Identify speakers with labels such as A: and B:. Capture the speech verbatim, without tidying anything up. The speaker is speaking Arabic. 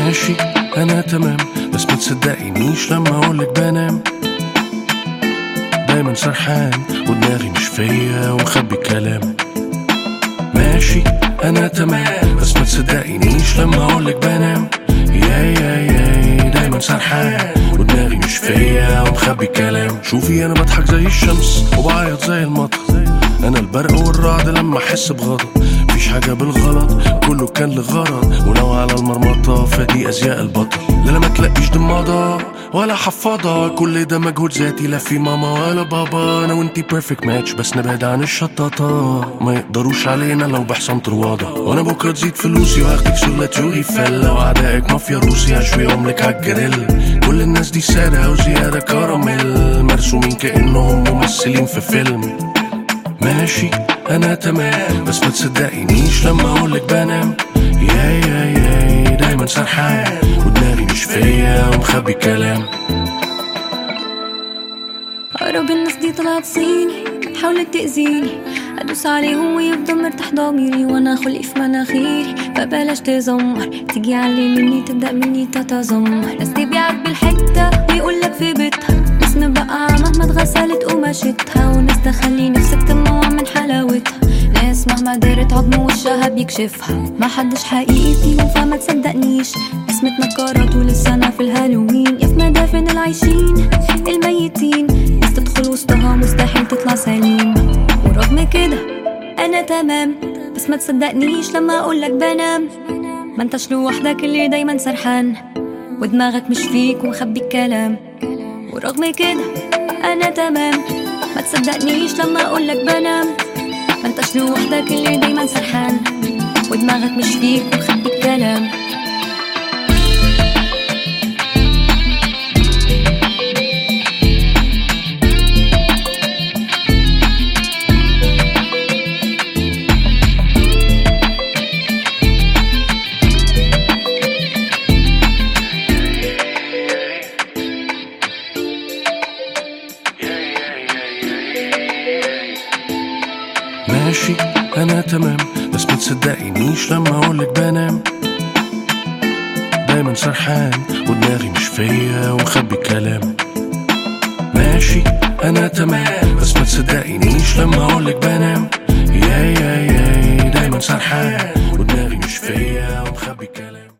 A: ماشي انا تمام، بس ما تصدقينيش لما اقولك بنام. دايما سرحان ودماغي مش فيا ومخبي الكلام. ماشي انا تمام، بس ما تصدقينيش لما اقولك بنام. يا يا يا دايما سرحان ودماغي مش فيا ومخبي الكلام. شوفي انا بضحك زي الشمس وبعيط زي المطر، انا البرق والرعد لما احس بغضب. مفيش حاجة بالغلط، كله كان لغرض، ولو على المرمطة فدي ازياء البطل. لا ما تلاقيش ضمادة ولا حفاضة، كل ده مجهود ذاتي، لا في ماما ولا بابا. انا وانتي بيرفكت ماتش، بس نبعد عن الشطاطة، ما يقدروش علينا لو بحصان طروادة. وانا بكرة تزيد فلوسي واخدك سولة يوغيفيل، لو اعدائك مافيا روسي هشويهم لك عالجريل. كل الناس دي سادة وزيادة كراميل، مرسومين كأنهم ممثلين في فيلم. ماشي انا تمام، بس ما تصدقينيش لما اقولك بنام. يا يا يا دايما سرحان ودماغي مش فيا ومخبي الكلام.
B: أقرب الناس دي طلعت صيني، حاولت تأذيني، أدوس عليهم ويفضل مرتاح ضميري، وأنا خلقي في مناخيري، فبلاش تزمر، تيجي علي مني تبدأ مني تتذمر. ناس تبيعك بالحتة ويقولك في بيتها، ناس مبقعة مهما اتغسلت قماشتها، وناس تخلي نفسك تموع من حلاوتها، ناس مهما دارت عظم وشها بيكشفها. ما حدش حقيقي فيهم فما تصدقنيش، ناس متنكرة طول السنة في الهالوين، يا في مدافن العايشين الميتين، ناس تدخل وسطها مستحيل تطلع سليم. ورغم كده انا تمام، بس ما تصدقنيش لما اقولك بنام. ما انتش لوحدك اللي دايما سرحان، ودماغك مش فيك ومخبي الكلام. ورغم كده انا تمام، ما تصدقنيش لما اقولك بنام. ما انتش لوحدك اللي دايما سرحان، ودماغك مش فيك ومخبي الكلام.
A: ماشي انا تمام، بس ما تصدقينيش لما اقولك بنام. دايما سرحان ودماغي مش فيا ومخبي الكلام. ماشي انا تمام، بس ما تصدقينيش لما اقولك بنام. يا يا يا دايما سرحان